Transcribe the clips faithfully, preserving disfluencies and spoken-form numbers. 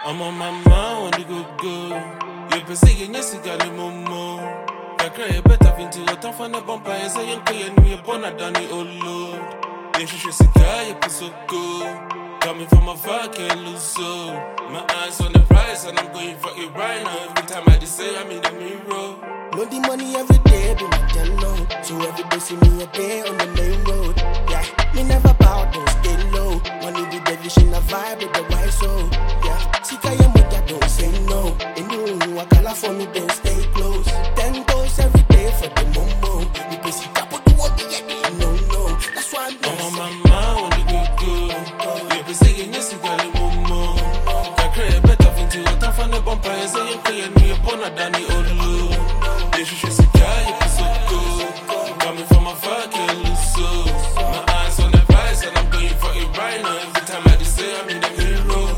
I'm on my mind when you go go. You're perceiving yes, you got a momo. I cry better into a tough on the bumper. I say you're paying me a bonnet down the old load. You should see guy, you're so good. Coming from a far, can't lose so. My eyes on the prize, and I'm going for it right now. Every time I just say I'm in the mirror. Know the money every day, be my jello. So every day see me a day on the main road. Yeah, me never bow, don't stay low. Money with the vision, a vibe with the right soul. Yeah, see I am with that, don't say no. And you, I call for me, don't stay close. Ten toes every day for the momo. You can see top of the water, yeah, no, no. That's why I'm I'm on my mind when you go good. You're perceiving yes, you got a momo. I cry better into a tough on the bumper. I say you're paying me a bonnet down the old load. You should see guy, you're so good. Coming from a far, can't lose so. My eyes on the prize, and I'm going for it right now. Every time I just say I'm in the mirror.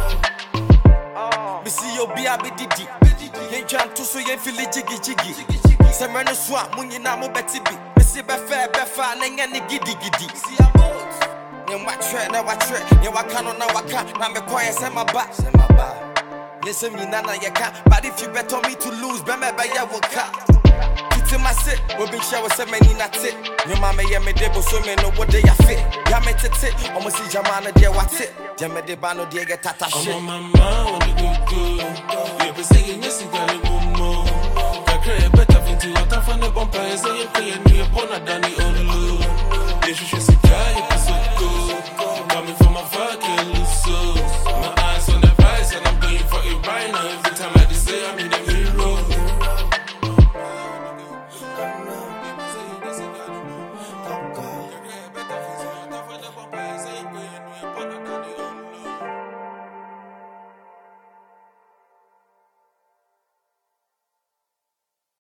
Me see you be a bit diddy. Yen jam to so yen feel jiggy jiggy. Some run a swap, mungy na mo betty be. Me see be fair, be far, and any giddy giddy. See a boat. Yen what track, now what track. Yen what can on now what can. Now me quiet, send my back, send my back. Listen, me nana, you can't. But if you bet on me to lose, be me by ya will cut. Titi my sit, we'll be sure so many not it. Your mama, yeah, me debo, so me know what they are fit. Ya me tit it, almost see Jamana, dear, what's it? Jamma de Bano, dear, get tata shit. I'm on my mind when you go good. You're perceiving yes, you got a momo. I cry better into a tough on the bumper. I say you're paying me a bonnet down the old load. You should